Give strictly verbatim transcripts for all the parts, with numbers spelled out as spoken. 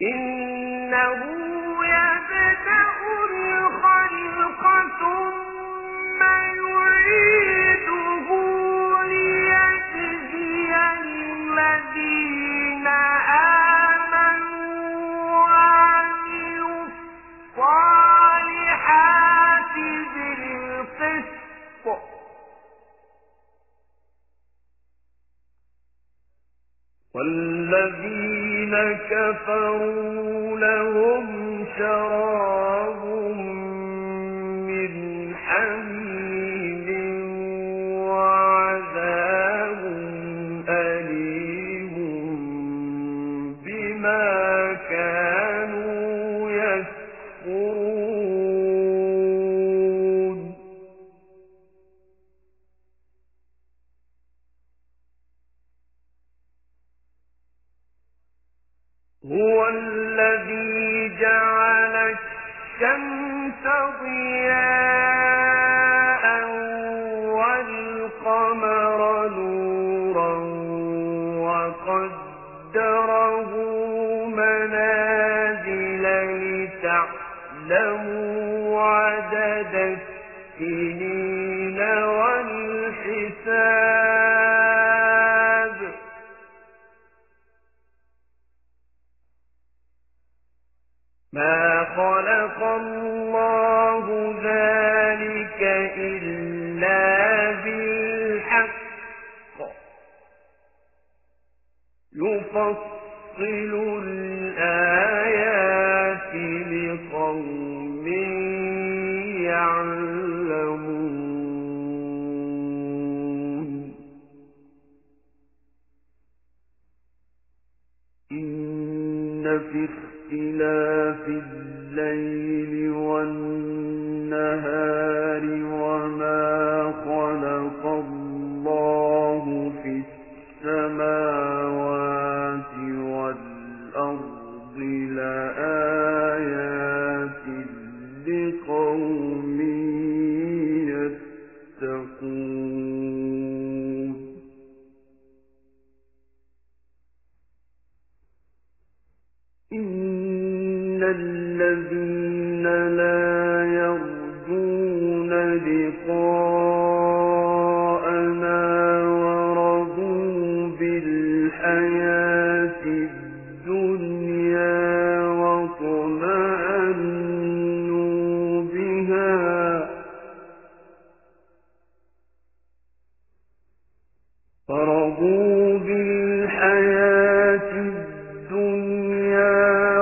إنه يبدأ الخلق ثم يعيده ليجزي الذين آمنوا وعملوا الصالحات بالقسط والذين كفروا لهم شراب من حميم وعذاب أليم بما كانوا يكفرون هو الذي جعل الشمس ضياء والقمر نورا وقدره منازل لتعلموا عدد السنين والحساب ما خلق الله ذلك إلا بالحق يفصل الآيات لقوم يعلمون إن في اختلاف الليل والنهار وما خلق الله في السماوات والأرض لآيات لقوم يتقون إن الذين لا يرجون لقاءنا ورضوا بالحياة الدنيا واطمأنوا بها فرضوا بالحياة الدنيا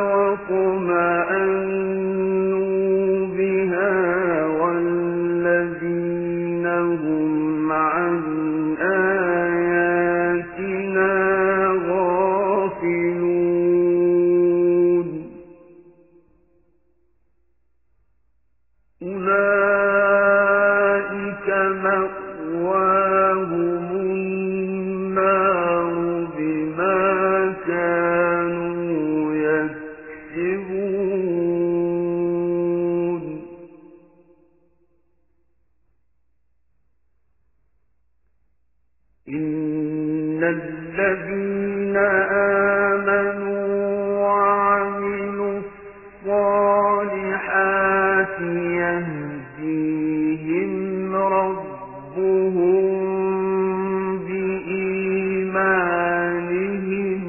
واطمأنوا بها والذين هم عن آياتنا غافلون أولئك مأواهم النار بما كانوا يكسبون إن الذين آمنوا وعملوا الصالحات يهديهم ربهم بإيمانهم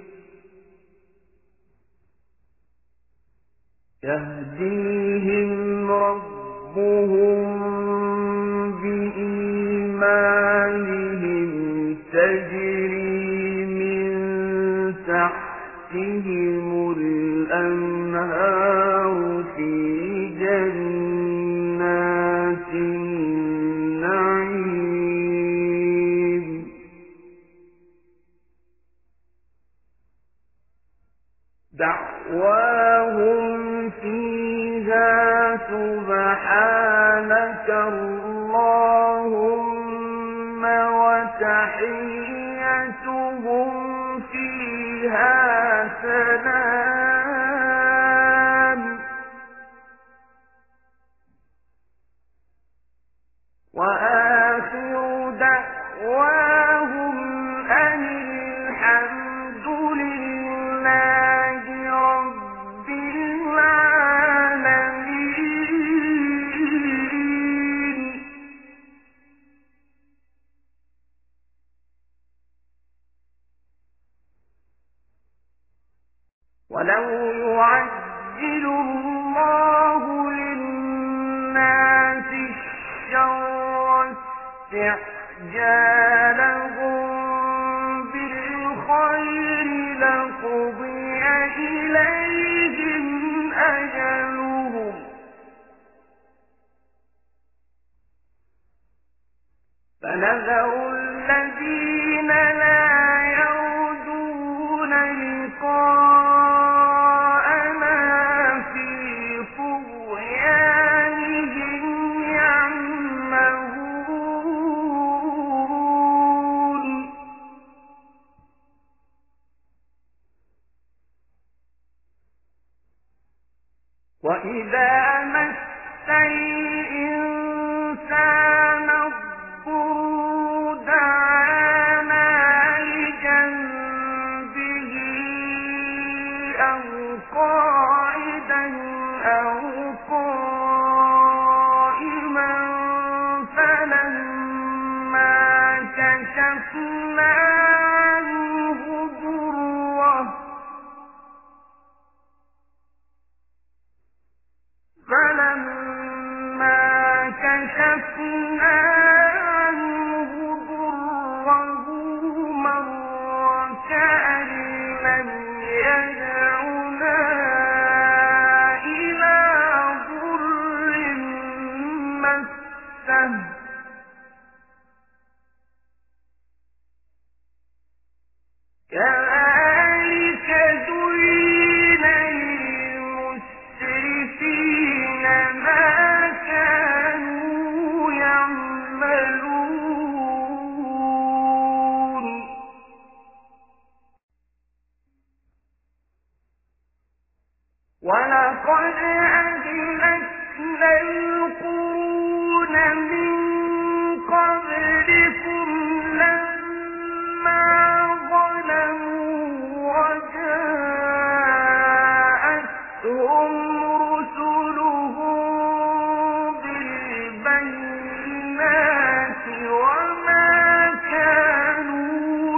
يهديهم ربهم بإيمانهم تجري من تحتهم الأنهار في جنات النعيم دعواهم فيها سبحانك اللهم وتحيتهم فيها سلام وآخر دعواهم أن الحمد لله رب ولو يعجل الله للناس الشر استعجالهم بالخير لقضي إليهم أجلهم فنذر الذين لا يرجون لقاءنا في طغيانهم يعمهون وإذا مس الإنسان الضر دعانا لجنبه أو قاعدا أو قائما فلما كشفنا عنه ضره فلما كشفنا عنه ضره مر كأن لم يدعنا إلى ضر مسه كذلك زين للمسرفين ما كانوا يعملون ولقد أهلكنا القرون من قبلكم لما ظلموا وجاءتهم رسلهم بالبينات وما كانوا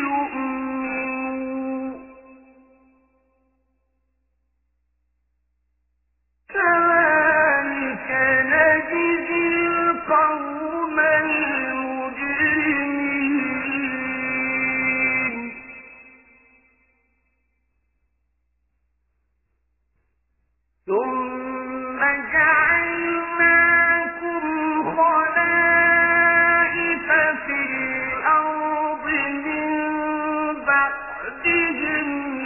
ليؤمنوا كذلك نجزي القوم المجرمين ثم جعلناكم خلائف في الأرض من بعدهم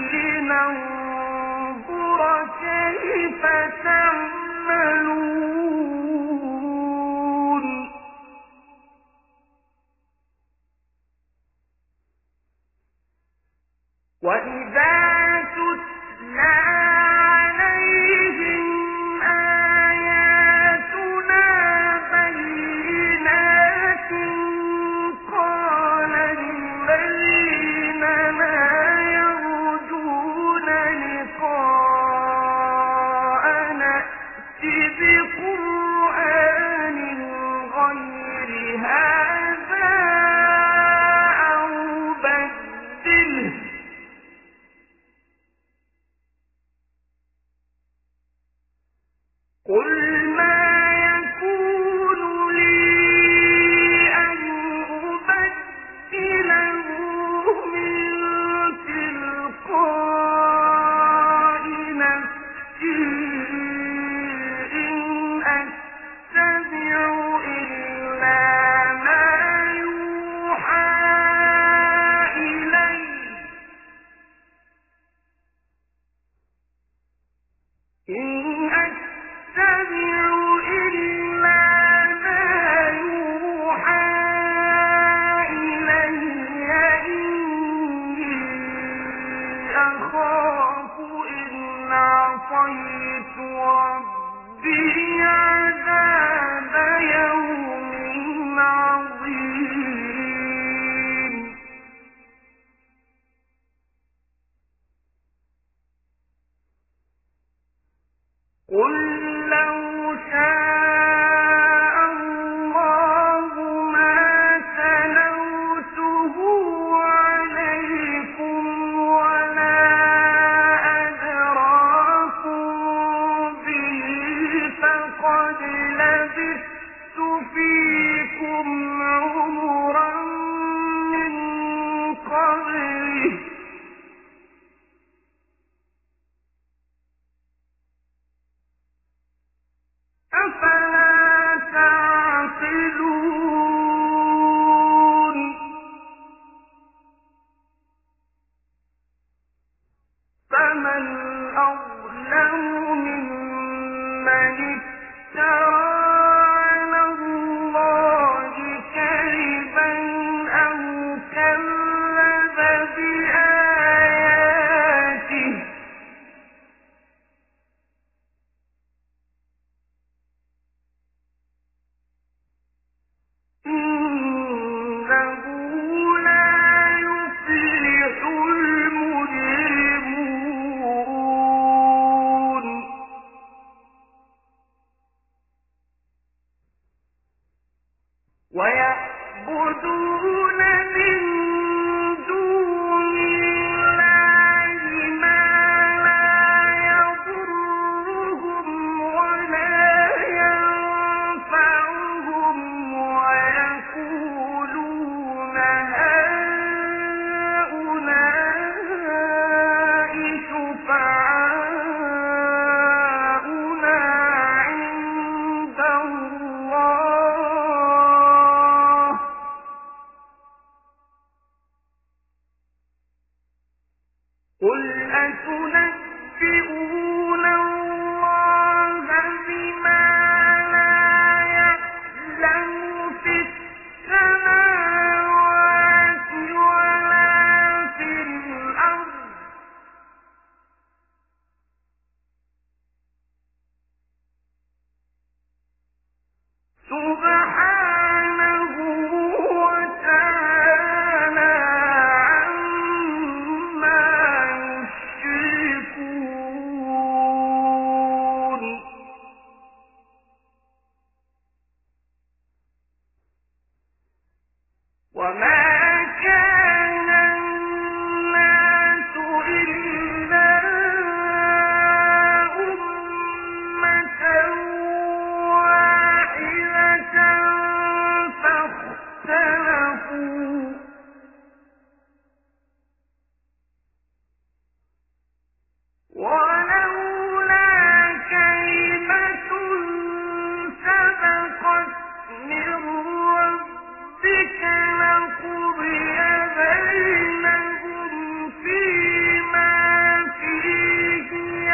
لننظر كيف تعملون وإذا تتلى عليهم آياتنا بينات قال الذين لا يرجون لقاءنا ائت بقرآن غير هذا أو بدله قل ما يكون لي أن أبدله من تلقاء نفسي إن أتبع إلا ما يوحى إلي إن أتبع إلا ما يوحى إلي إني أخاف إن عصيت ربي عذاب يوم عظيم قل لو شاء الله ما تلوته عليكم ولا أتنبئون الله بما لا يعلم في السماوات ولا في الأرض سبحانه وتعالى عما يشركون وما كان الناس إلا أمة واحدة فاختلفوا ولولا كلمة سبقت من ربك لقضي بينهم فيما فيه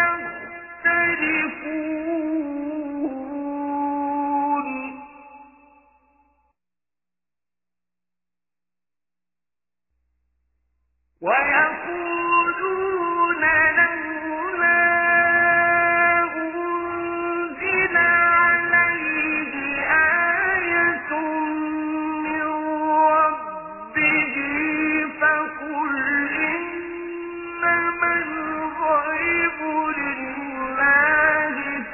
يختلفون ويقولون لولا أنزل عليه آية من ربه فقل إنما الغيب لله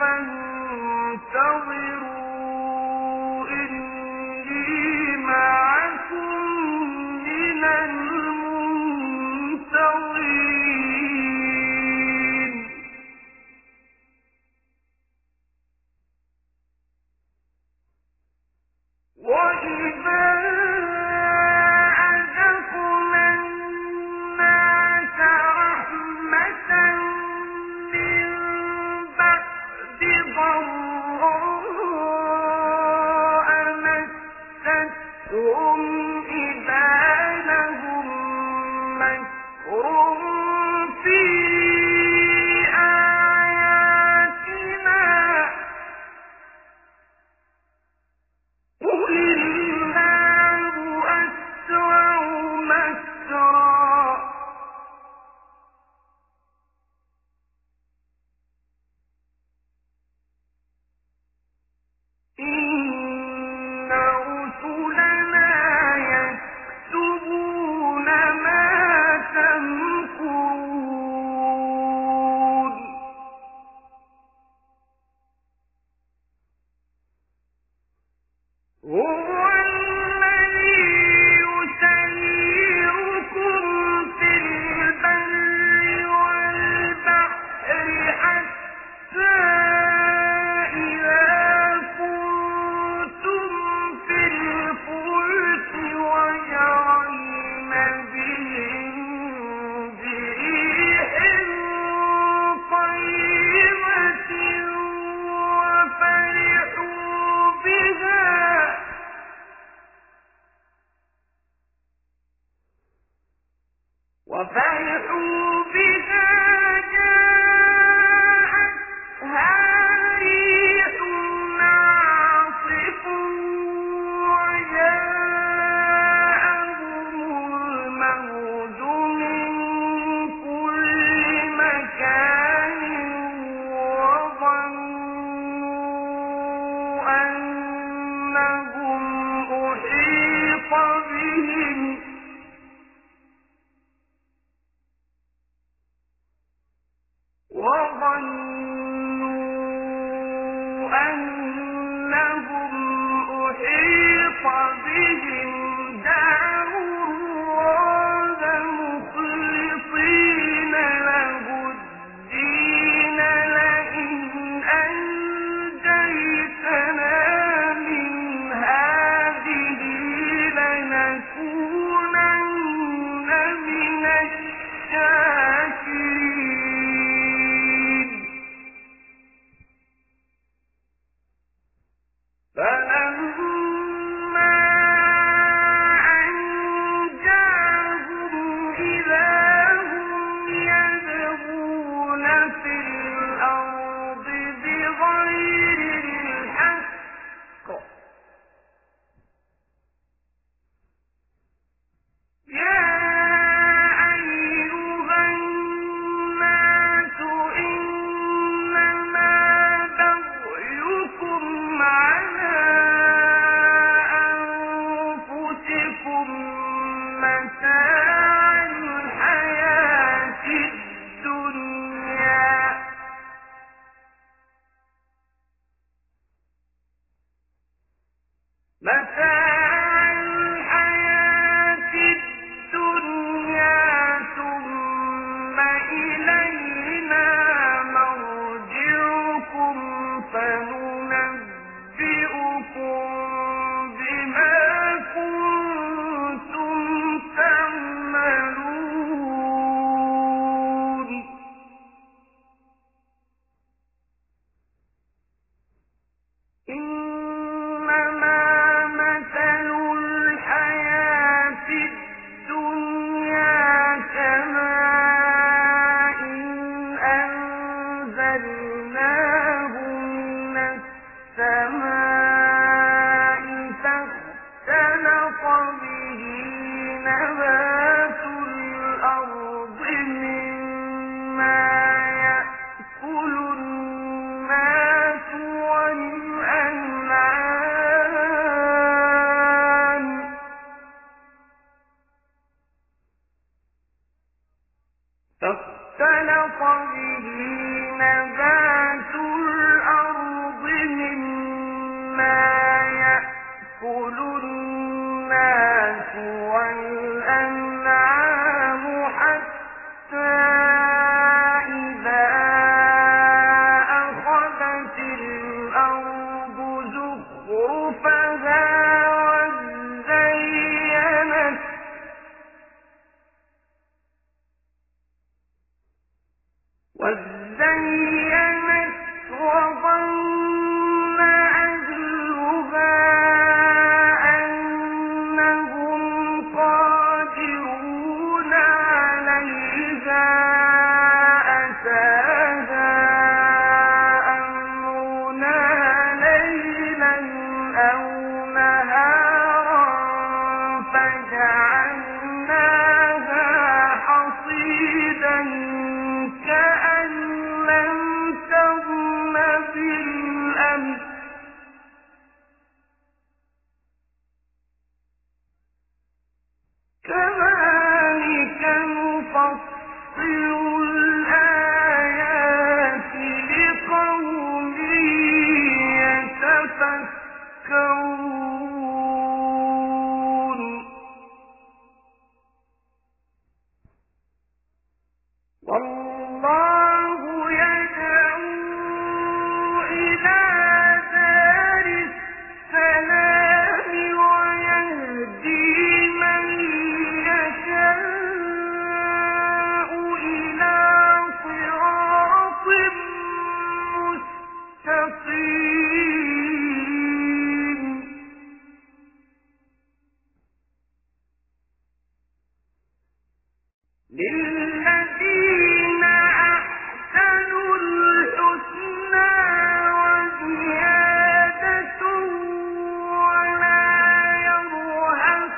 فانتظروا إني معكم من المنتظرين وإذا أذقنا الناس رحمة من بعد ضراء مستهم إذا لهم مكر في آياتنا قل الله أسرع مكرا إن رسلنا يكتبون ما تمكرون هو الذي يسيركم في البر والبحر حتى إذا كنتم في الفلك وجرين بهم بريح طيبة وفرحوا بها وفرحوا بها جاءتها ريح عاصف وجاءهم الموج من كل مكان وظنوا أنهم أحيط بهم فاختلط به نبات الأرض مما يأكل الناس والأنعام حتى إذا أخذت الأرض زخرفها وزينت وزينت وظن أهلها أنهم قادرون عليها أتاها أمرنا ليلا أو نهارا فجعلناها حصيدا كأن لم تغن بالأمس كذلك نفصل الآيات لقوم يتفكرون والله يدعو إلى دار السلام ويهدي من يشاء إلى صراط مستقيم للذين أحسنوا الحسنى وزيادة ولا يرهق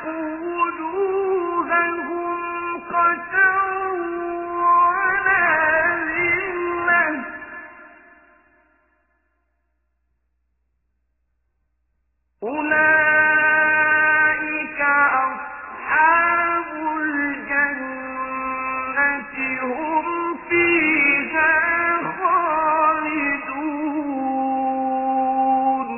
وجوههم قتر ولا ذلة أولئك أصحاب الجنة هم فيها خالدون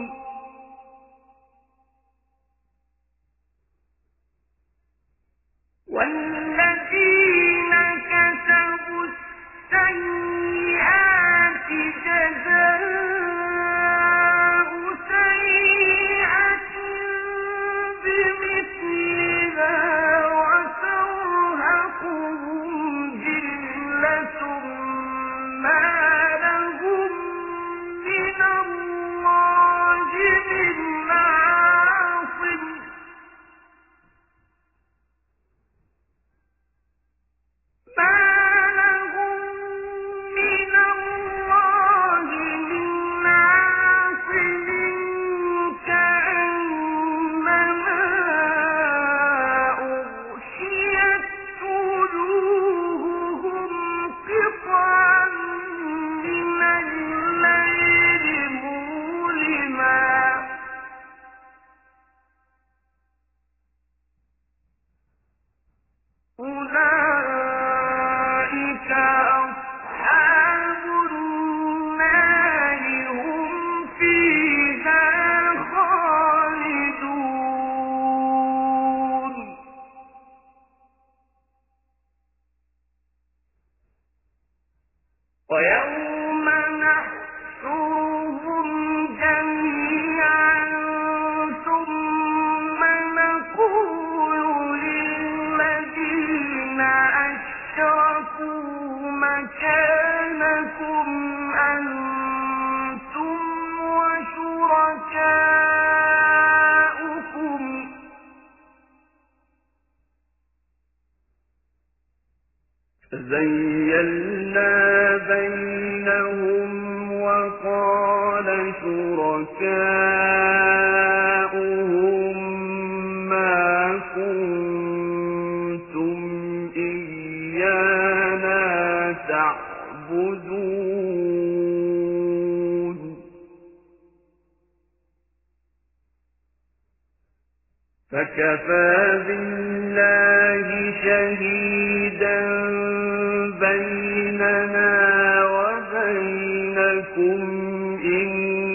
والذين كسبوا السيئات جزاء سيئة بمثلها وترهقهم ذلة ما لهم من الله من عاصم ما لهم من الله من عاصم كأنما أغشيت وجوههم قطعا من الليل مظلما أولئك أصحاب النار هم فيها خالدون ويوم نحشرهم جميعا ثم نقول للذين أشركوا مكانكم أنتم وشركاؤكم فزيّلنا بينهم وقال شركاؤهم ما كنتم إيانا تعبدون فكفى بالله شهيدا بيننا وبينكم إن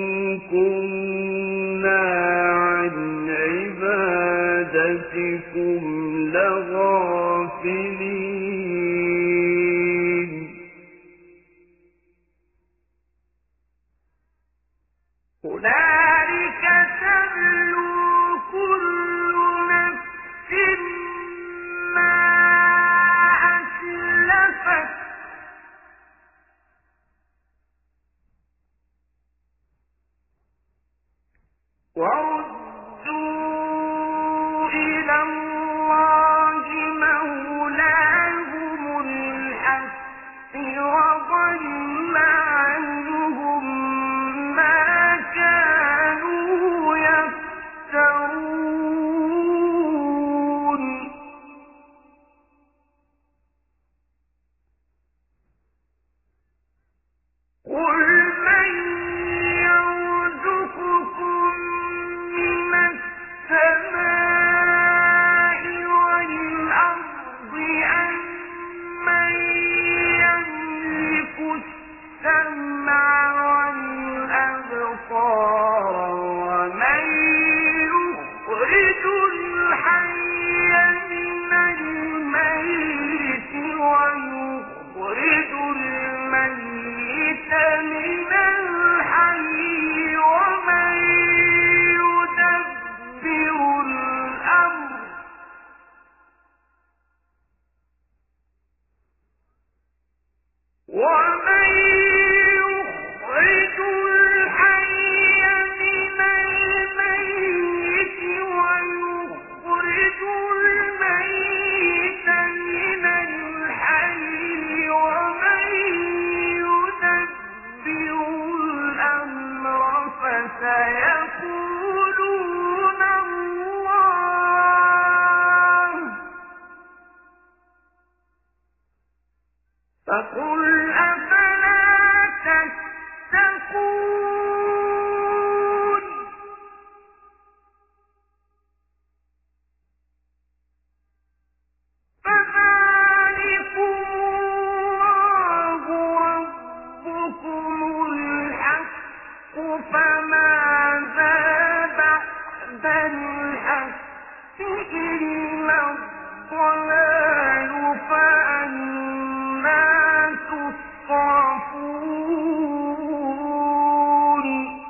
كنا عن عبادتكم لغافلين هنالك تبلو كل نفس ما أسلفت وردوا إلى الله مولاهم الحق وضل عنهم ما كانوا يفترون قل من يرزقكم من السماء والأرض أم من يملك السمع والأبصار ومن يخرج الحي من الميت ويخرج الميت من الحي ومن يدبر الأمر ومن يخرج الحي من الميت ويخرج الميت من الحي ومن يدبر الأمر فسيقولون الله فقل أفلا تتقون فذلكم الله ربكم الحق فماذا بعد الحق إلا الضلال فأنى تصرفون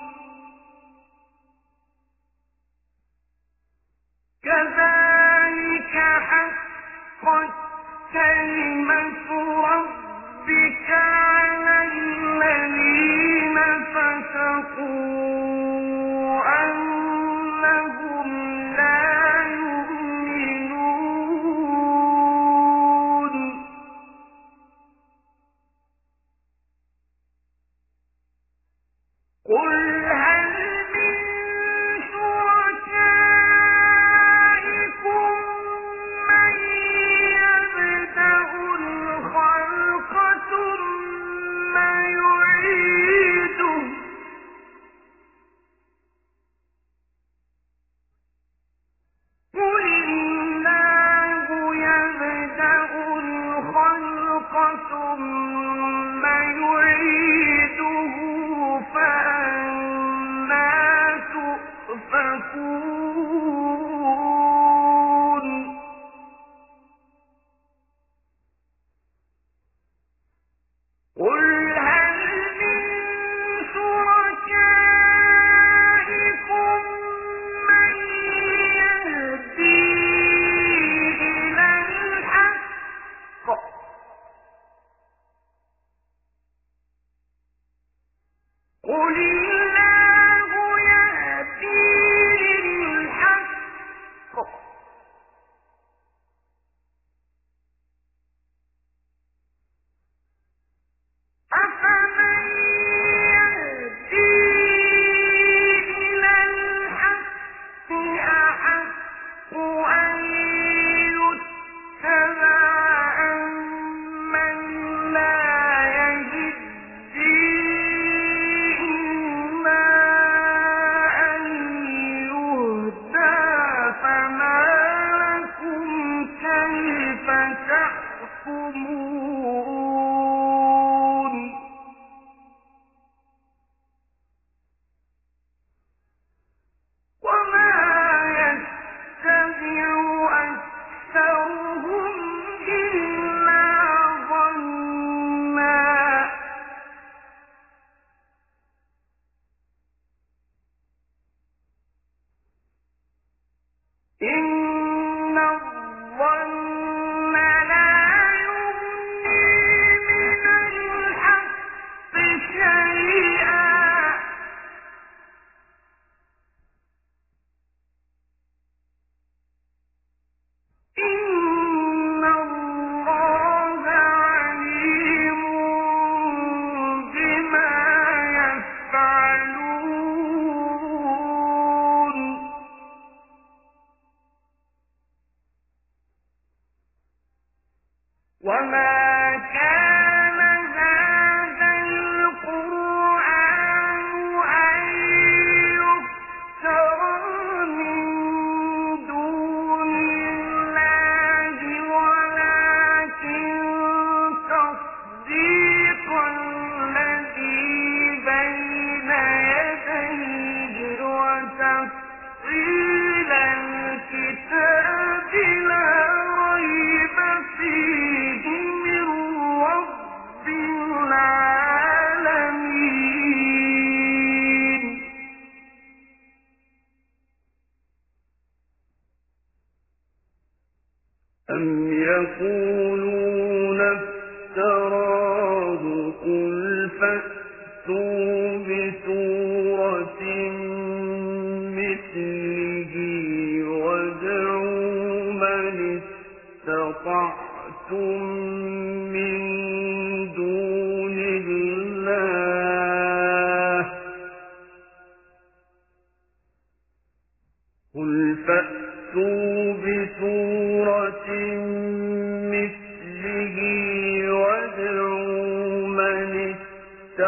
كذلك حقت كلمة ربك على الذين فسقوا أنهم لا يؤمنون قل هل من شركائكم من يبدأ الخلق ثم يعيده قل الله يبدأ الخلق ثم يعيده فأنى تؤفكون قل هل من شركائكم من يهدي إلى الحق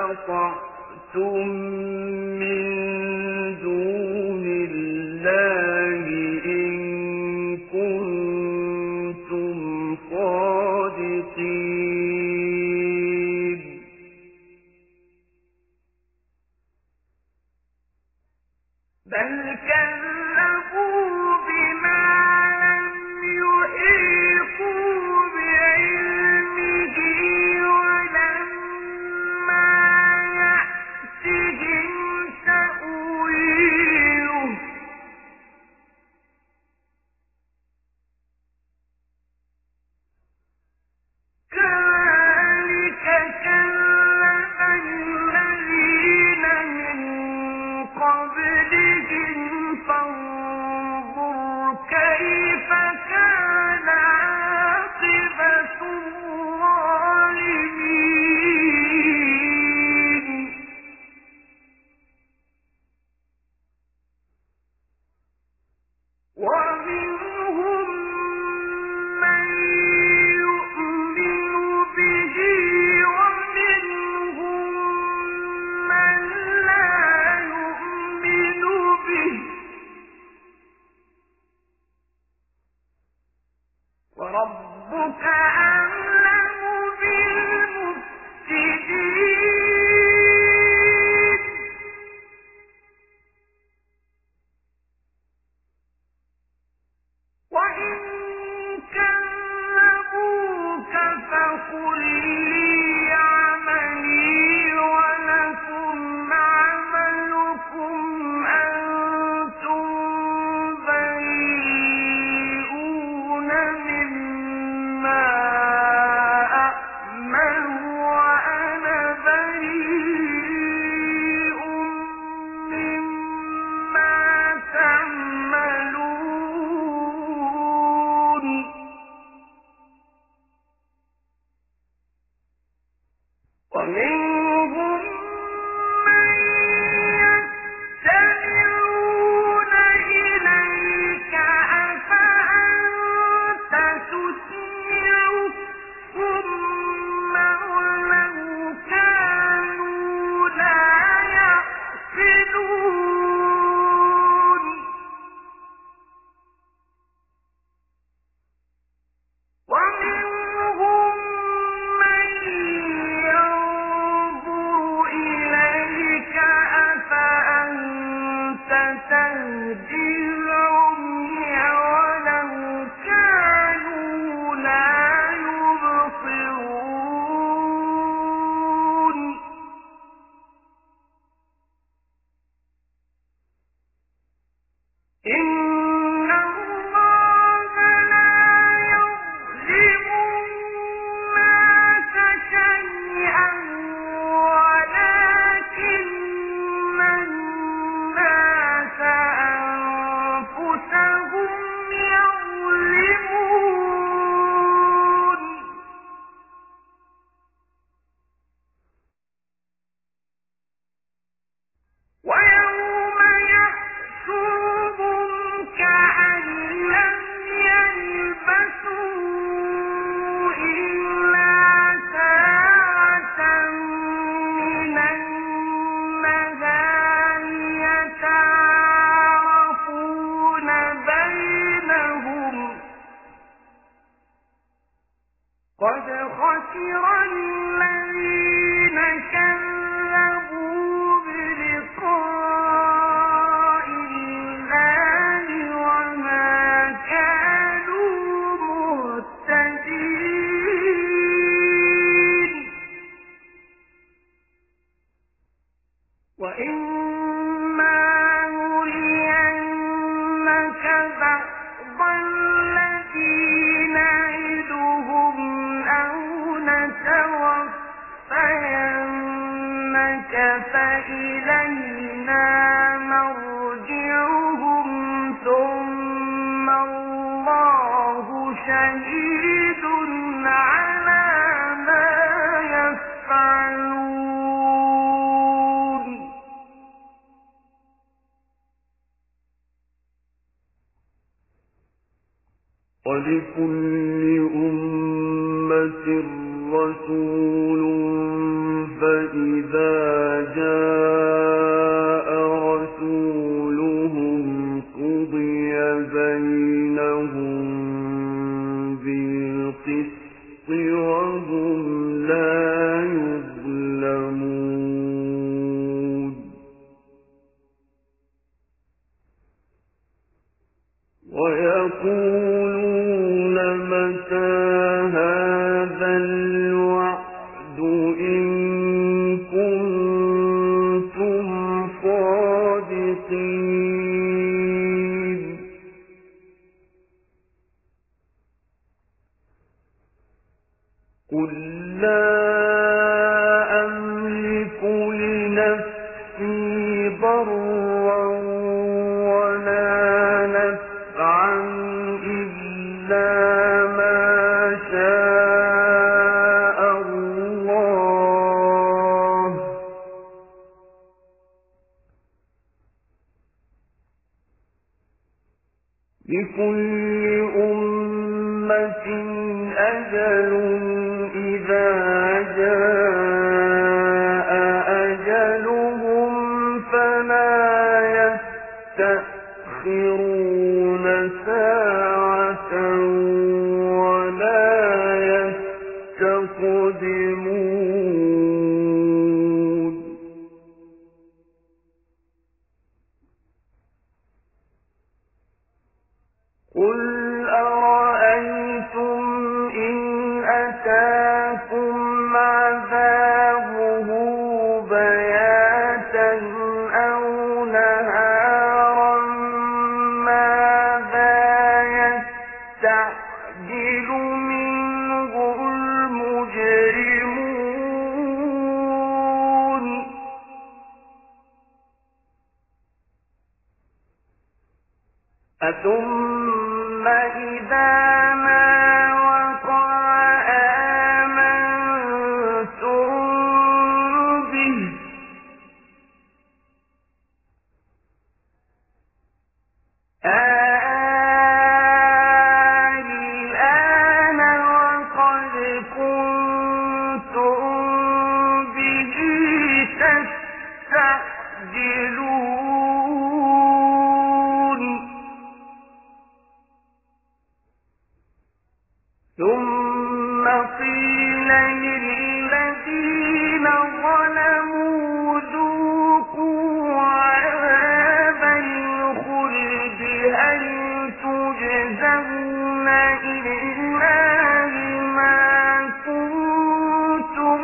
اتخذتم من دون الله إن كنتم صادقين بل كذبوا بما لم يحيطوا بعلمه ولما يأتهم تأويله كذلك كذب الذين من قبلهم فانظر كيف كان عاقبة الظالمين ومنهم من يؤمن به ومنهم من لا يؤمن به وربك أعلم بالمفسدين وإن كذبوك فقل لي عملي ولكم عملكم أنتم بريئون مما أعمل وأنا بريء مما تعملون ومنهم من يستمعون إليك أفأنت تسمع الصم ولو كانوا لا يعقلون ومنهم من ينظر إليك أفأنت تهدي العمي ولو كانوا لا يبصرون إن الله لا يظلم الناس شيئا ولكن الناس أنفسهم يظلمون ويوم يحشرهم كأن لم يلبثوا إلا ساعة من النهار يتعارفون بينهم قد خسر الذين كذبوا بلقاء الله وما كانوا مهتدين وإما نرينك بعض الذي نعدهم أو نتوفينك فإلينا مرجعهم ثم الله شهيد على ما يفعلون ولكل أمة رسول فإذا إن كنتم صادقين قل لا أملك لنفسي ضرا ولا نفعا إلا ما شاء الله لكل أمة أجل إذا جاء أجلهم فلا يستأخرون ساعة ولا يستقدمون قل أرأيتم إن أتاكم عذابه بياتا أو نهارا ماذا يستعجل منه المجرمون أثم إذا ما وقع آمنتم به الآن وقد كنتم به تستعجلون ثم قيل للذين ظلموا ذوقوا عذاب الخلد هل تجزون إلا بما كنتم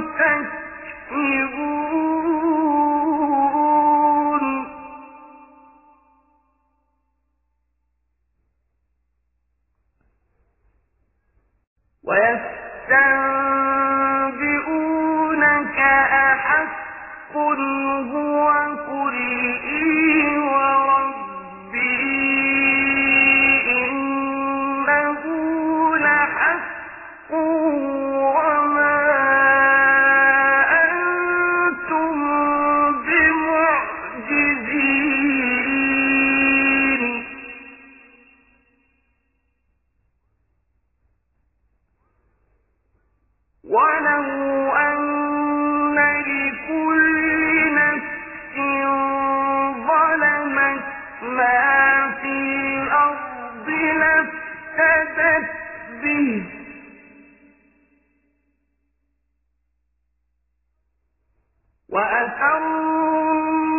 تكسبون ويستنبئونك أحق هو قل إي وربي إنه لحق وما أنتم بمعجزين ولو أن لكل نفس ظلمت ما في الأرض لافتدت به وأسروا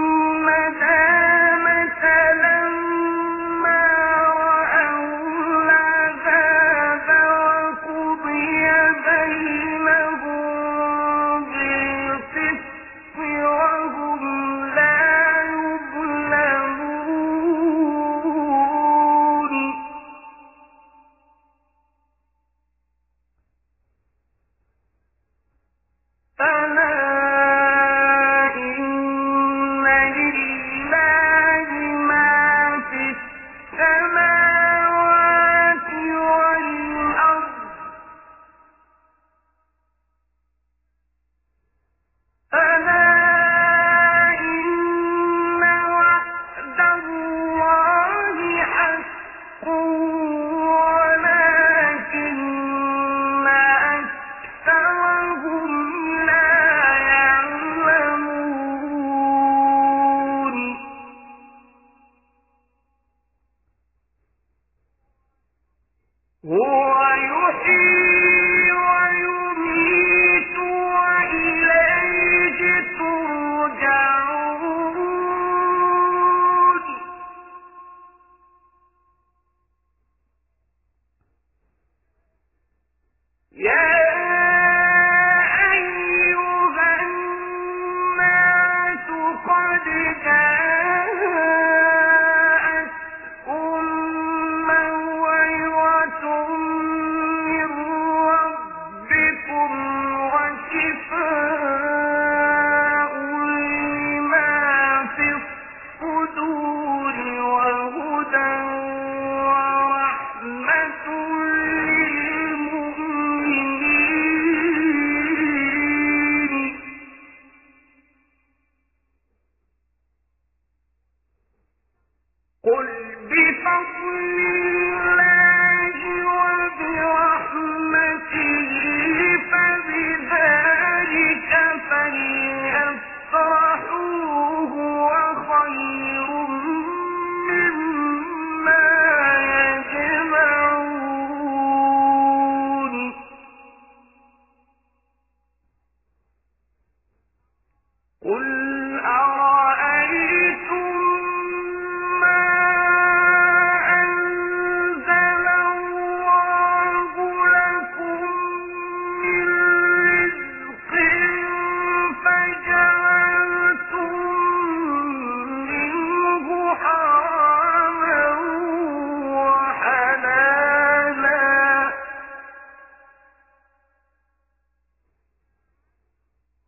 الندامة لما رأوا العذاب وقضي بينهم بالقسط وهم لا يظلمون ألا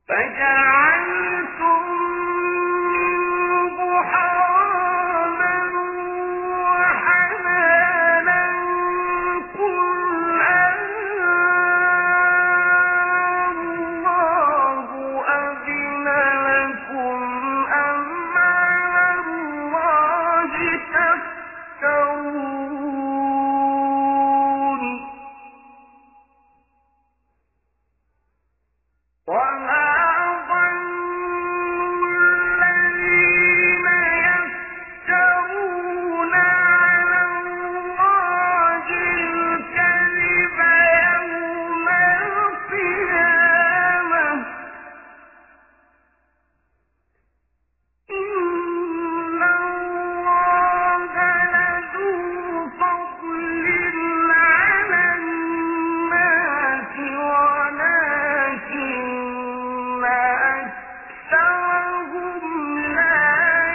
فجعلتم منه حراما وحلالا قل الله أذن لكم أم على الله تفترون وما ظن الذين يفترون على الله الكذب يوم القيامة إن الله لذو فضل على الناس ولكن أكثرهم لا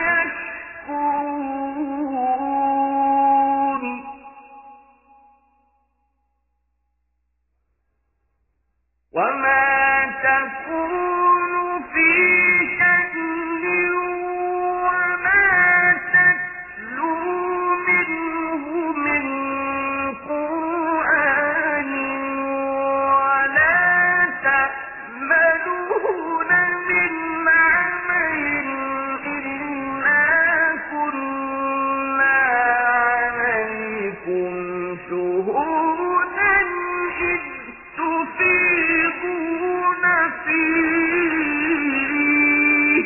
يشكرون وما تكون في شأن وما تتلو منه من قرآن ولا تأملون من عمل إلا كنا عليكم شهودا إذ تفيضون فيه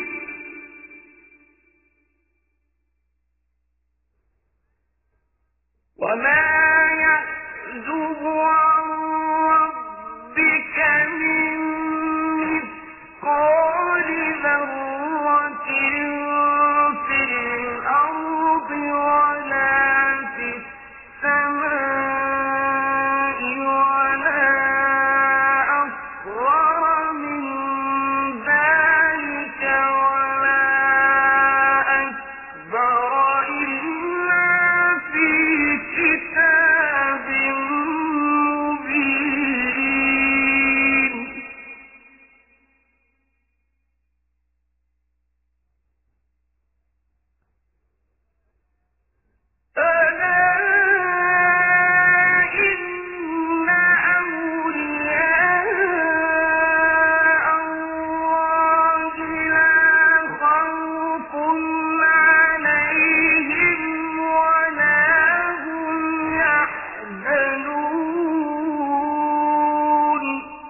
وما يعزب عن ربك من مثقال ذرة في الأرض ولا في السماء ولا أصغر من ذلك ولا أكبر إلا في كتاب مبين ألا إن أولياء الله لا خوف عليهم ولا هم يحزنون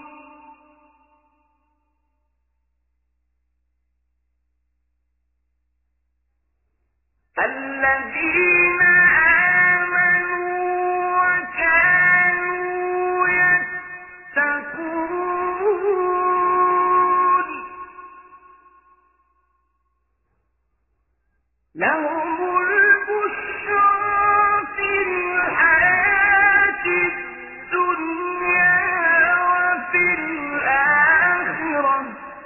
الذين آمنوا وكانوا يتقون لهم البشرى في الحياة الدنيا وفي الآخرة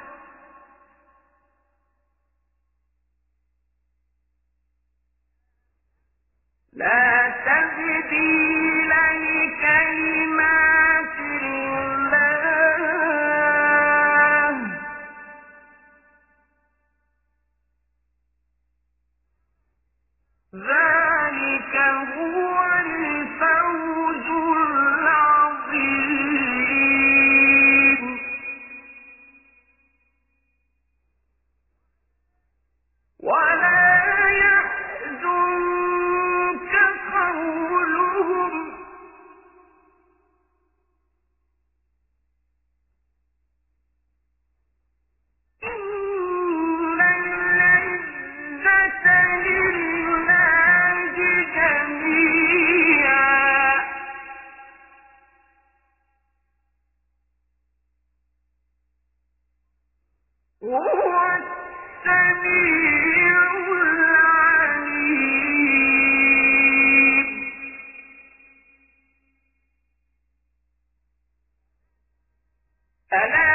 لا تبديل لكلمات الله ذلك هو الفوز العظيم ولا يحزنك قولهم إن العزة لله جميعا هو السميع العليم ألا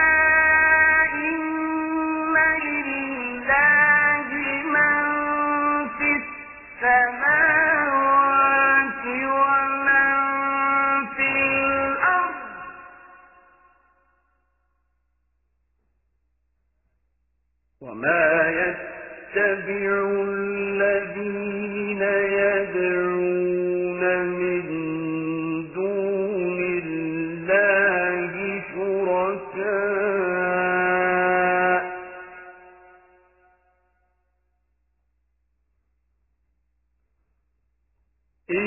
إن لله من في السماوات ومن في الأرض وما يتبع الذين يدعون من دون الله شركاء إن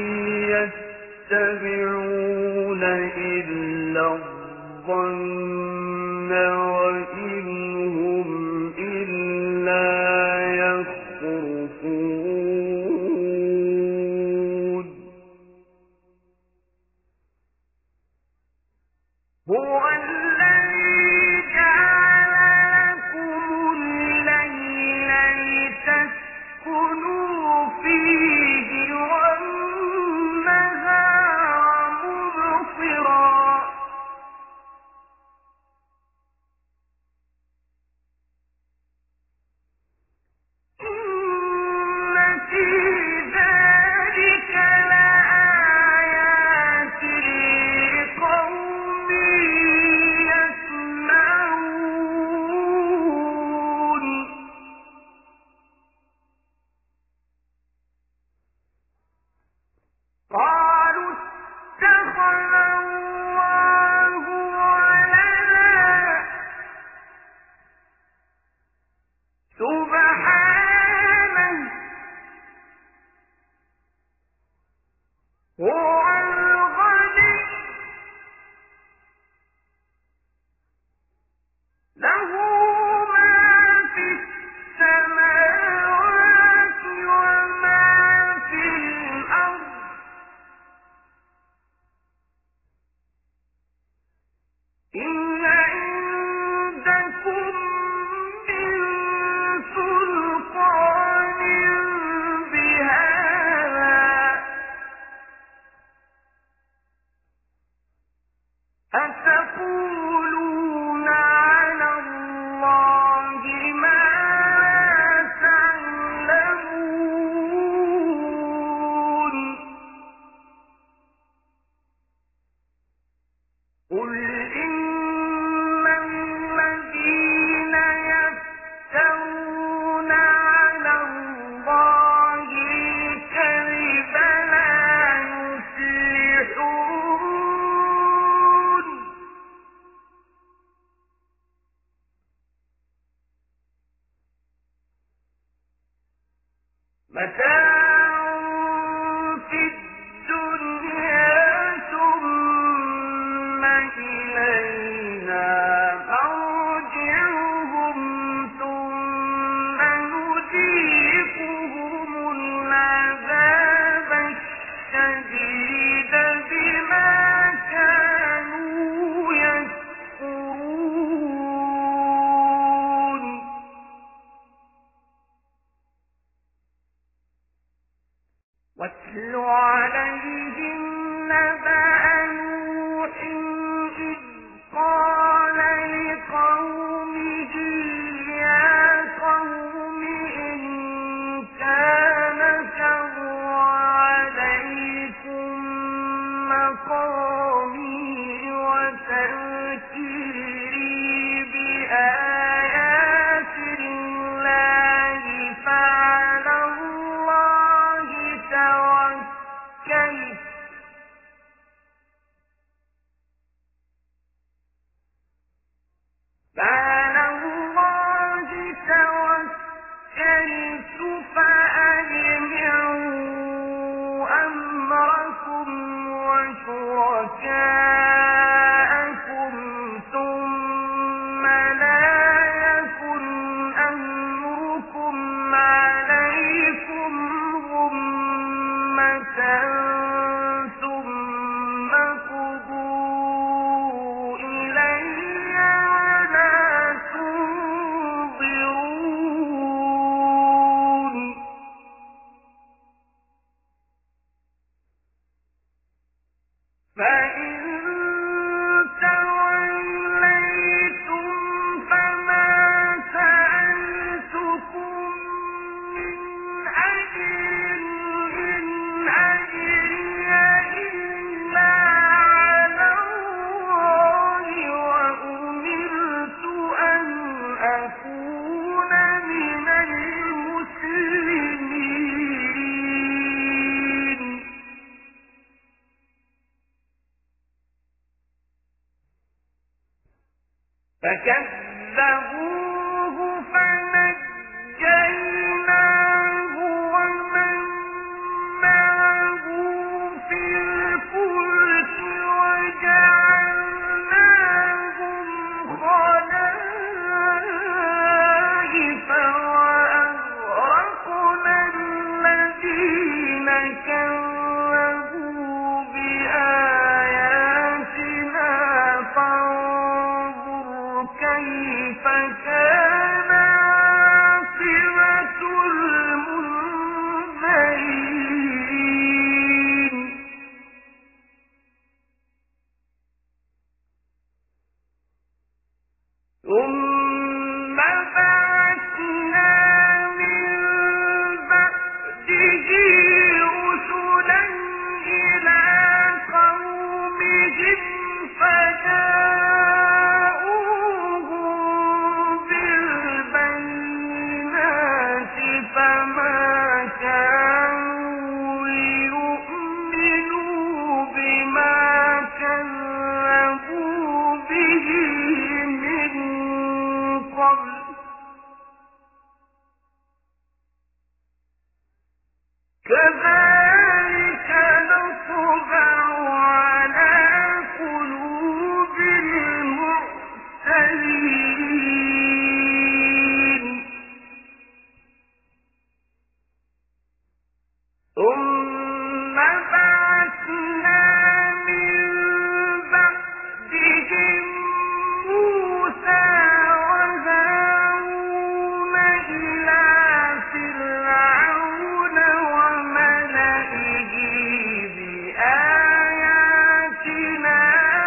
يتبعون إلا الظن وإن هم إلا يخرصون هو الذي جعل لكم الليل لتسكنوا فيه والنهار مبصرا إن في ذلك لآيات لقوم يسمعون قالوا اتخذ الله ولدا سبحانه هو الغني له ما في السماوات وما في الأرض إن عندكم من سلطان بهذا أتقولون على الله ما لا تعلمون قل إن الذين يفترون على الله الكذب لا يفلحون متاع في الدنيا ثم إلينا مرجعهم ثم نذيقهم العذاب الشديد بما كانوا يكفرون فكذبوه فنجيناه ومن معه في الفلك وجعلناهم خلائف وأغرقنا الذين كذبوا بآياتنا فانظر كيف كان عاقبة المنذرين ثم بعثنا من بعده رسلا إلى قومهم فجاءوهم بالبينات فما كانوا ليؤمنوا بما كذبوا به من قبل كذلك نطبع على قلوب المعتدين ثم بعثنا من بعدهم موسى وهارون إلى فرعون وملئه بآياتنا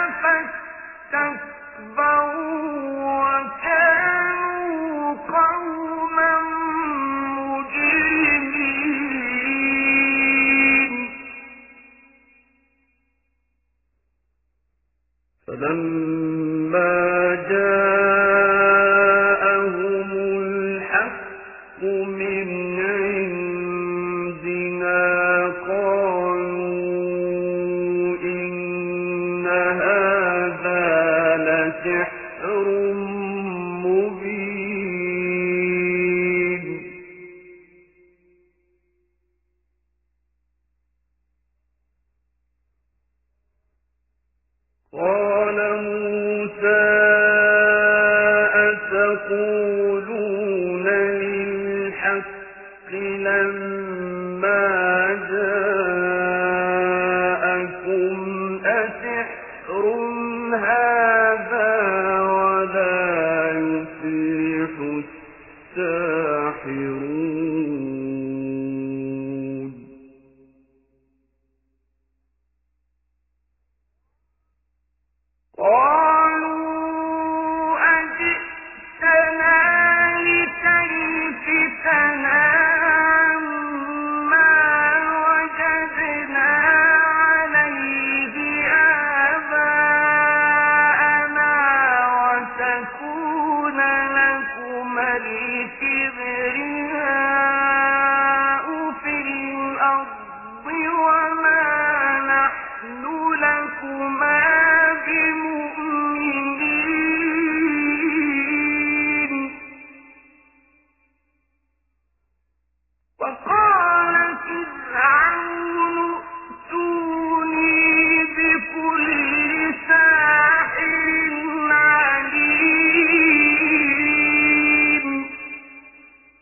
فاستكبروا وكانوا قوما مجرمين فلما جاءهم الحق من عندنا قالوا إن هذا لسحر مبين قال موسى أتقولون للحق لما جاءكم أسحر هذا ولا يفلح الساحرون قالوا أجئتنا لتلفتنا عما وجدنا عليه آباءنا وتكون لكما الكبرياء في الأرض وما نحن لكما بمؤمنين وقال فرعون ائتوني بكل ساحر عليم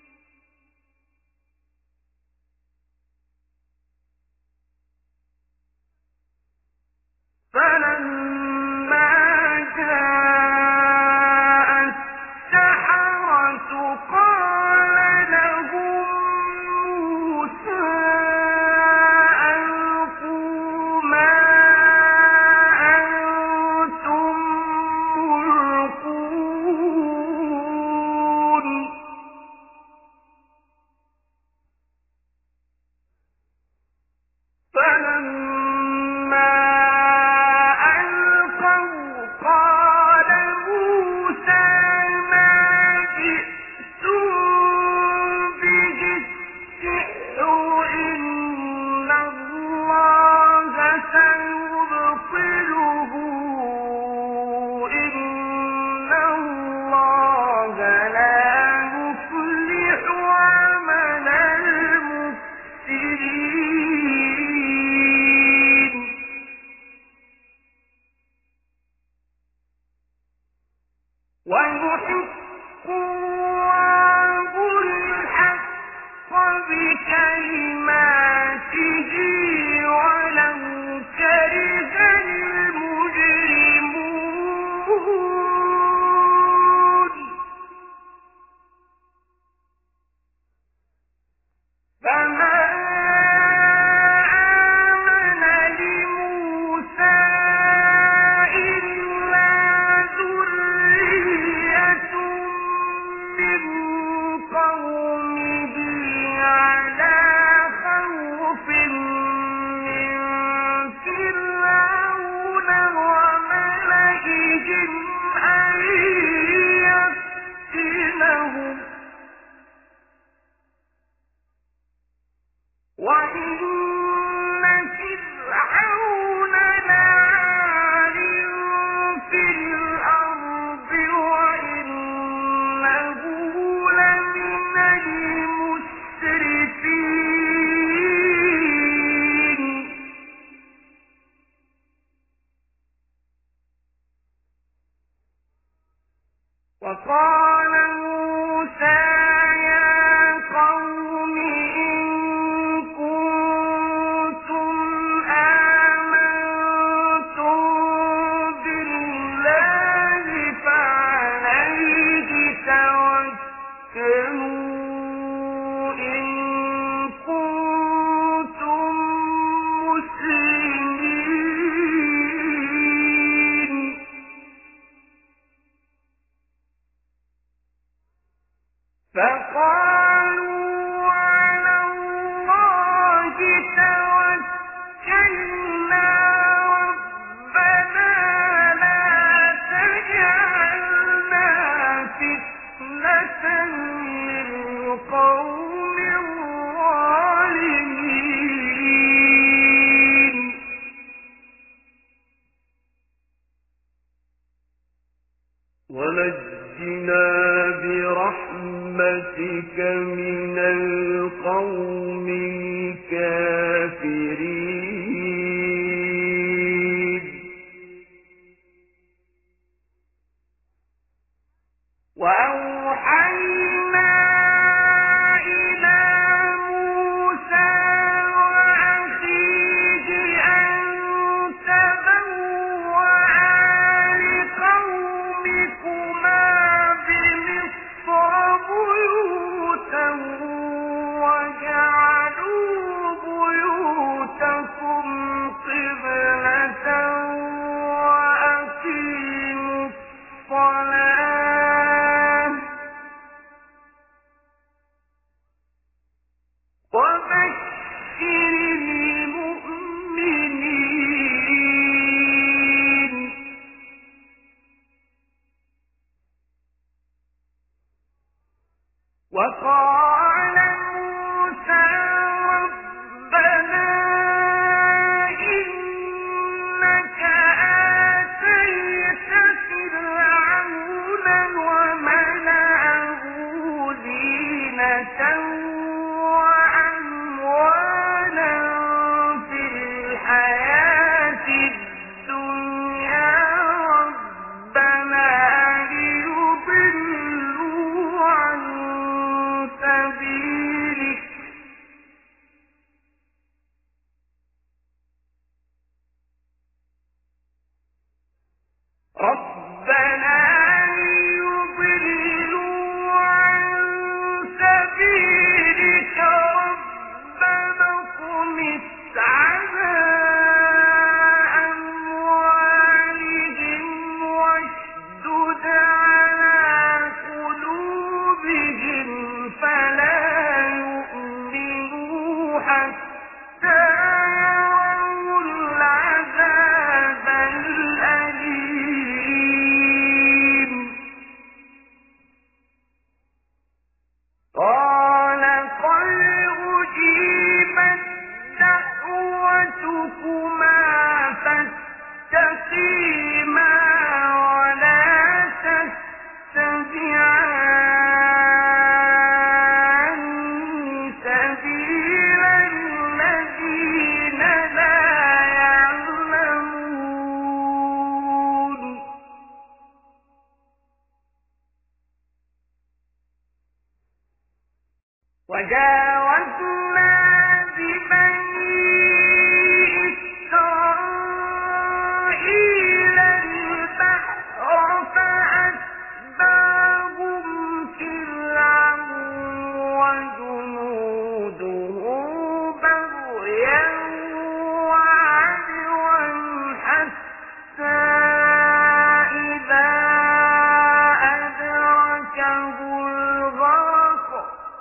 ويحق الله الحق بكلماته ولو كره المجرمون فما وإن فرعون لعال في الأرض وإنه لمن المسرفين وقال موسى يا قوم إن كنتم آمنتم بالله فعليه توكلوا إن كنتم مسلمين فقالوا على الله توكلنا ربنا لا تجعلنا فتنة للقوم الظالمين ونجنا برحمتك من القوم الكافرين وأوحينا إلى موسى وأخيه أن تبوأ لقومكما بمصر بيوتا وجعلوا بيوتكم قبلة وأقيموا الصلاة وبشر المؤمنين وقال موسى ربنا إنك آتيت فرعون وملأه زينة وأموالا في الحياة الدنيا ربنا ليضلوا عن سبيلك وجاوزنا ببني إسرائيل البحر فأتبعهم فرعون وجنوده بغيا وعدوا حتى إذا أدركه الغرق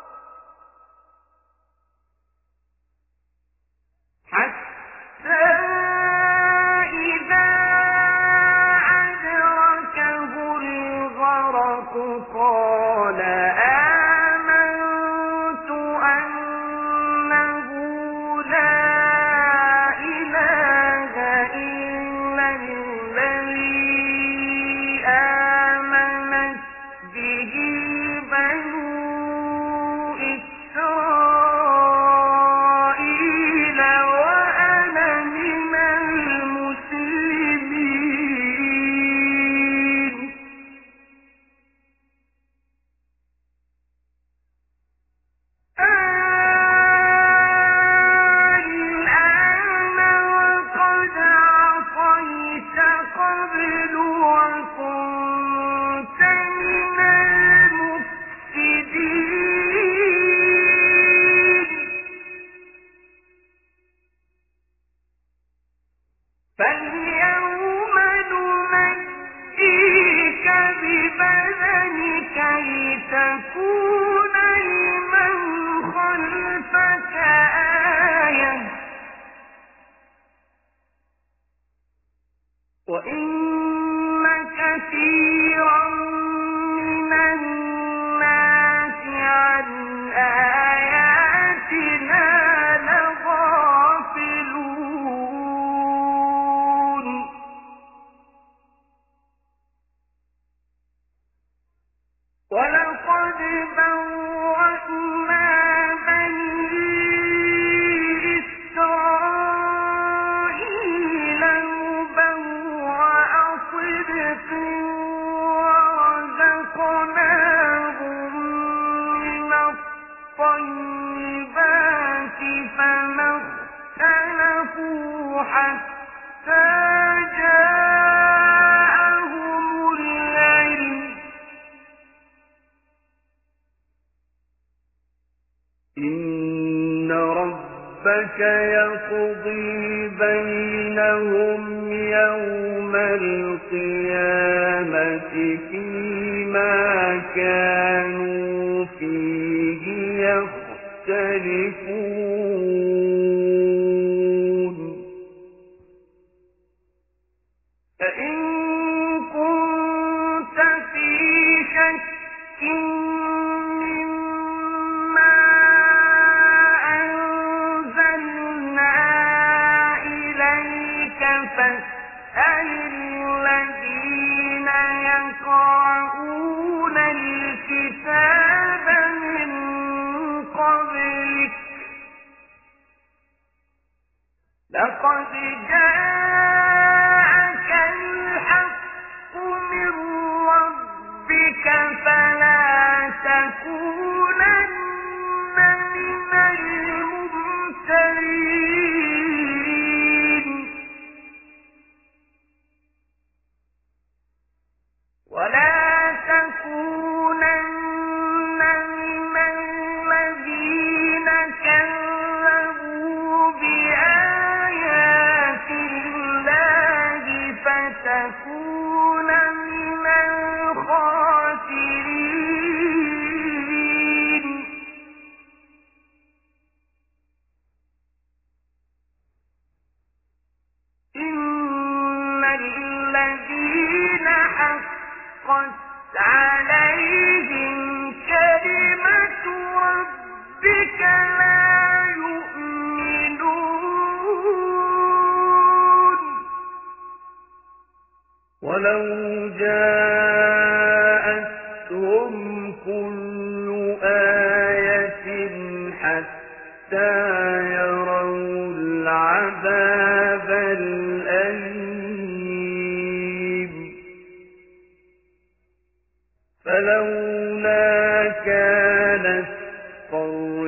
حتى إذا أدركه الغرق قال آمنت أنه لا إله إلا الذي آمنت به بنو إسرائيل وأنا من المسلمين الآن وقد عصيت قبل وكنت من المفسدين فاليوم ننجيك ببدنك لتكون لمن خلفك آية وإن كثيرا من الناس عن آياتنا لغافلون ولقد بوأنا بني إسرائيل مبوأ صدق ورزقناهم من الطيبات فما اختلفوا حتى جاءهم العلم إن ربك يقضي بينهم يوم القيامة فيما كانوا فيه يختلفون فإن كنت في شك مما أنزلنا إليك فاسأل الذين يقرؤون الكتاب من قبلك لقد جاءك الحق من ربك فلا تكونن من الممترين ولا تكونن من الذين كذبوا بآيات الله فتكون من الخاسرين إن الذين حقت عليهم كلمة ربك لا يؤمنون ولو جاءتهم كل آية حتى يروا العذاب الأليم فلولا كانت قرية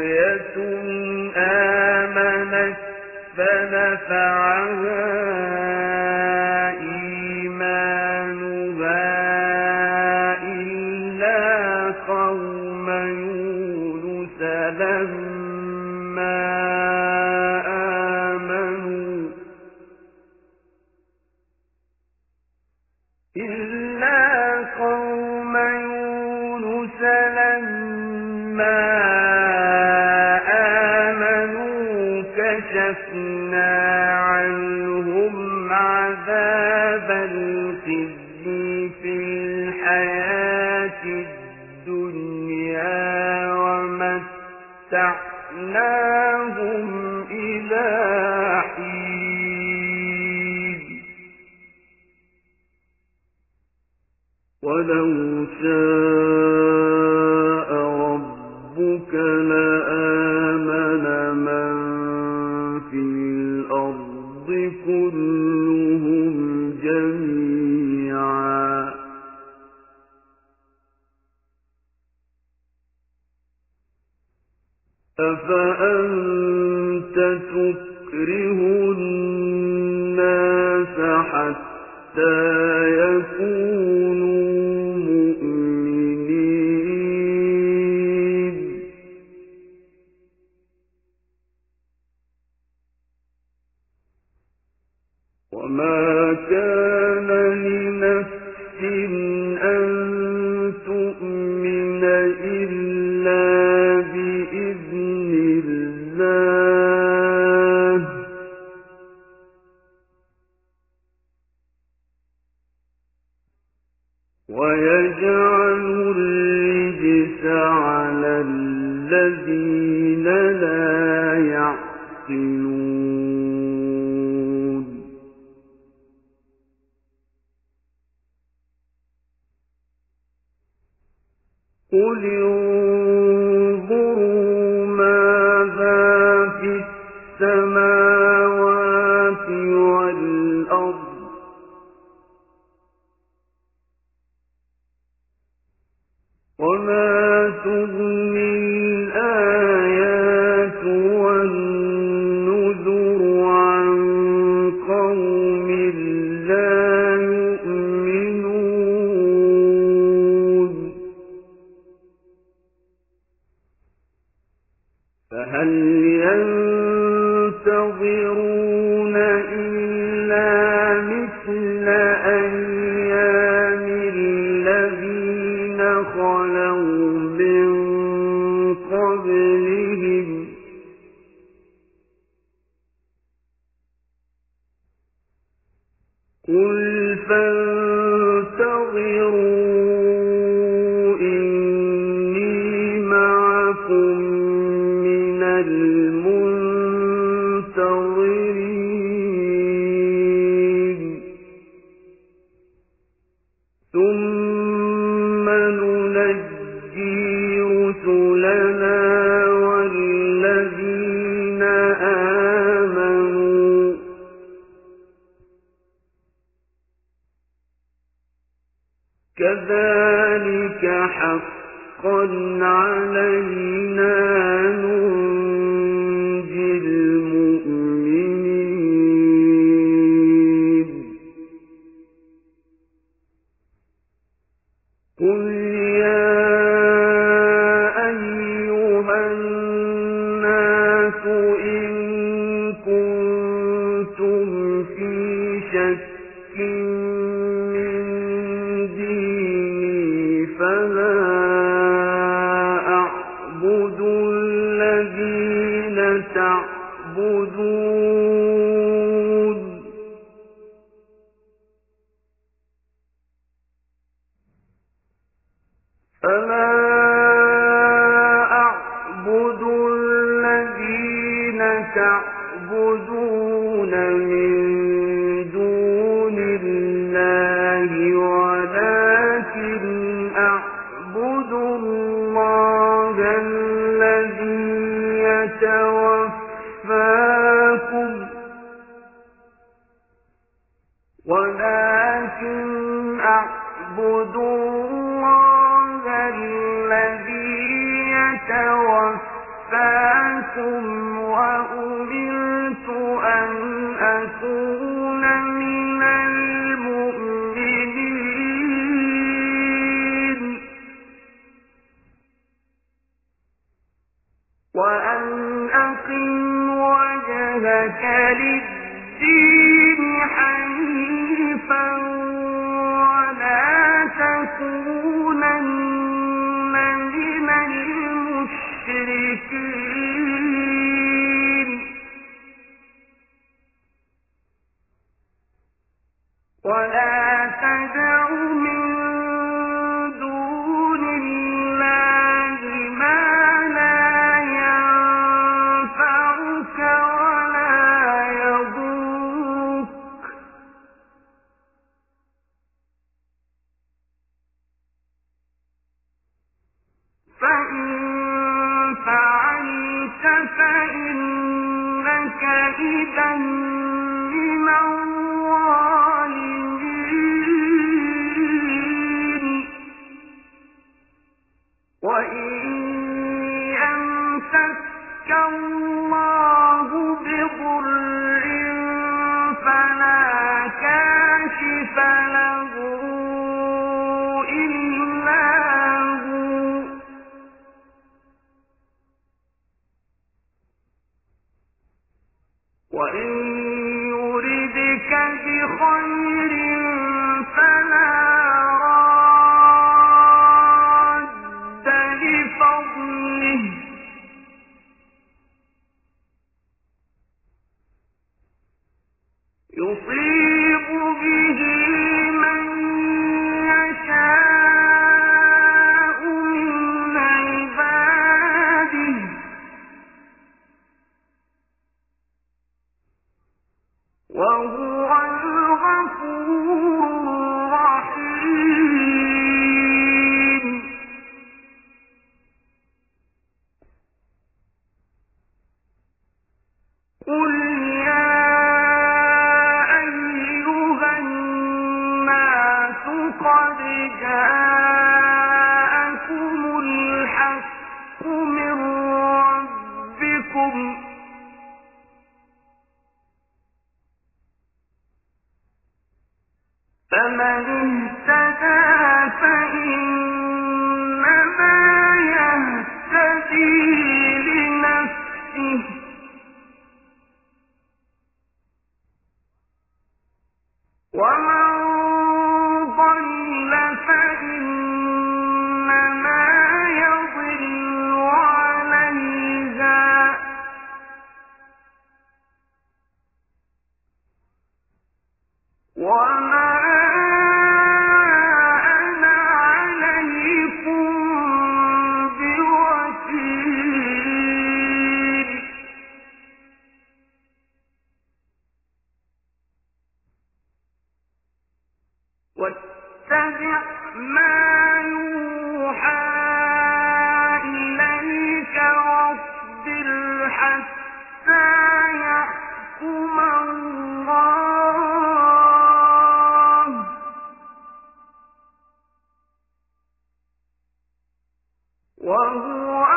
شاء ربك لآمن من في الأرض كلهم جميعا أفأنت تكره الناس حتى يكونوا مؤمنين وما كان لنفس أن تؤمن إلا بإذن الله ويجعل الرجس على الذين لا يعقلون قل انظروا ماذا في السماوات والأرض وما تغني الآيات والنذر عن قوم لا يؤمنون فهل ينتظرون إلا مثل أيام الذين خلوا من قبلهم قل فانتظروا إني معكم من المنتظرين ثم ننجي رسلنا والذين آمنوا كذلك حقا علينا ننجي المؤمنين قل يا أيها الناس إن كنتم في شك من ديني فلا أعبد الذين تعبدون فلا أعبد الذين تعبدون من دون الله ولكن أعبد الله الذي يتوفاكم ولكن أعبد الله الذي يتوفاكم وأمرت أن أكون من المؤمنين وأن أقم وجهك للدين حنيفا ولا تكونن من المشركين ولا تدع من دون الله ما لا ينفعك ولا يضرك فإن فعلت فإنك إذا من الظالمين وإن يمسك الله بضر فلا كاشف له إلا هو وإن يردك بخير فلا راد لفضله يصيب به من يشاء من عباده وهو الغفور الرحيم قل يا أيها الناس قد جاءكم الحق من ربكم فمن اهتدى فإنما يهتدي لنفسه ومن ضل فإنما يضل عليها وما أنا عليكم بوكيل واتبع ما يوحى إليك واصبر حتى يحكم الله وهو